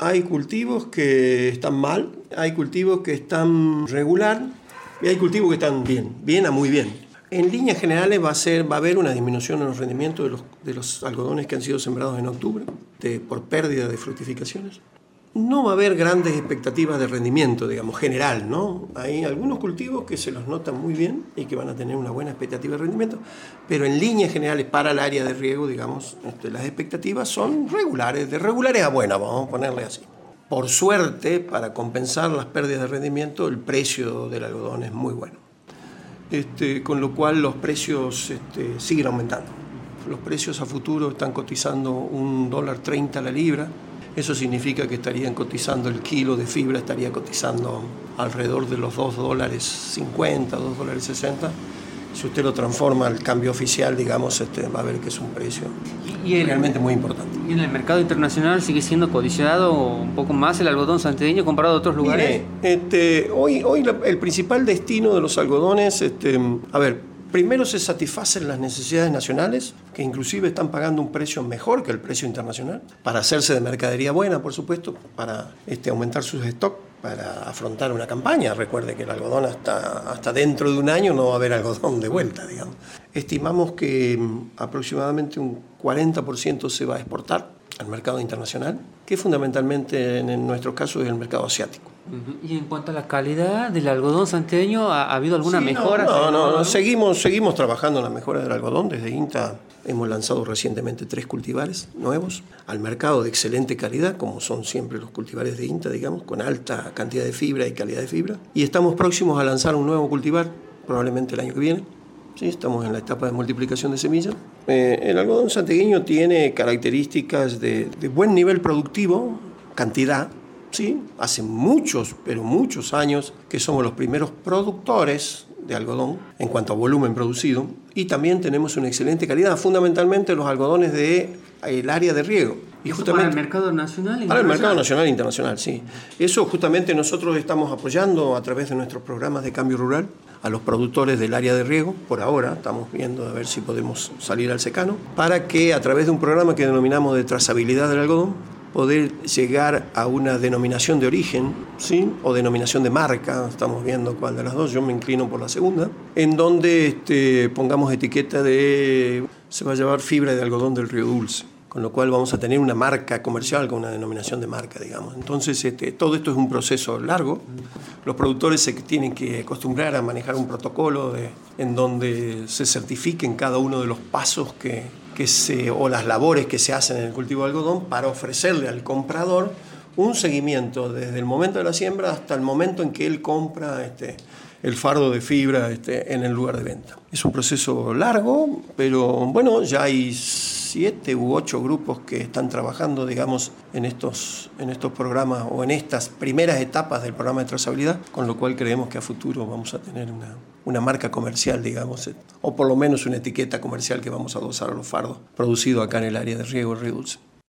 Hay cultivos que están mal, hay cultivos que están regular y hay cultivos que están bien a muy bien. En líneas generales va a haber una disminución en los rendimientos de los algodones que han sido sembrados en octubre por pérdida de fructificaciones. No va a haber grandes expectativas de rendimiento, digamos, general, ¿no? Hay algunos cultivos que se los notan muy bien y que van a tener una buena expectativa de rendimiento, pero en líneas generales para el área de riego, digamos, las expectativas son regulares, de regulares a buenas, vamos a ponerle así. Por suerte, para compensar las pérdidas de rendimiento, el precio del algodón es muy bueno. Con lo cual los precios siguen aumentando. Los precios a futuro están cotizando $1.30 la libra. Eso significa que estarían cotizando el kilo de fibra, estaría cotizando alrededor de los $2.50, $2.60. Si usted lo transforma al cambio oficial, digamos, va a ver que es un precio realmente muy importante. ¿Y en el mercado internacional sigue siendo codiciado un poco más el algodón santiagueño comparado a otros lugares? Mire, hoy el principal destino de los algodones, primero se satisfacen las necesidades nacionales, que inclusive están pagando un precio mejor que el precio internacional, para hacerse de mercadería buena, por supuesto, para aumentar sus stocks, para afrontar una campaña. Recuerde que el algodón hasta dentro de un año no va a haber algodón de vuelta, digamos. Estimamos que aproximadamente un 40% se va a exportar al mercado internacional, que fundamentalmente en nuestro caso es el mercado asiático. ¿Y en cuanto a la calidad del algodón santiagueño, ha habido alguna mejora? No. Seguimos trabajando en la mejora del algodón. Desde INTA hemos lanzado recientemente 3 cultivares nuevos al mercado de excelente calidad, como son siempre los cultivares de INTA, digamos, con alta cantidad de fibra y calidad de fibra. Y estamos próximos a lanzar un nuevo cultivar, probablemente el año que viene. Sí, estamos en la etapa de multiplicación de semillas. El algodón santiagueño tiene características de buen nivel productivo, cantidad. Sí, hace muchos años que somos los primeros productores de algodón en cuanto a volumen producido, y también tenemos una excelente calidad, fundamentalmente los algodones del área de riego. ¿Y justamente para el mercado nacional? Para el mercado nacional e internacional, sí. Eso justamente nosotros estamos apoyando a través de nuestros programas de cambio rural a los productores del área de riego. Por ahora estamos viendo a ver si podemos salir al secano, para que a través de un programa que denominamos de trazabilidad del algodón, poder llegar a una denominación de origen, ¿sí? O denominación de marca, estamos viendo cuál de las dos, yo me inclino por la segunda, en donde pongamos etiqueta se va a llevar fibra de algodón del Río Dulce, con lo cual vamos a tener una marca comercial con una denominación de marca, digamos. Entonces, todo esto es un proceso largo. Los productores se tienen que acostumbrar a manejar un protocolo en donde se certifiquen cada uno de los pasos o las labores que se hacen en el cultivo de algodón, para ofrecerle al comprador un seguimiento desde el momento de la siembra hasta el momento en que él compra el fardo de fibra en el lugar de venta. Es un proceso largo, pero bueno, ya hay 7 u 8 grupos que están trabajando, digamos, en estos programas o en estas primeras etapas del programa de trazabilidad, con lo cual creemos que a futuro vamos a tener una marca comercial, digamos, o por lo menos una etiqueta comercial que vamos a adosar a los fardos producidos acá en el área de riego del Río Dulce.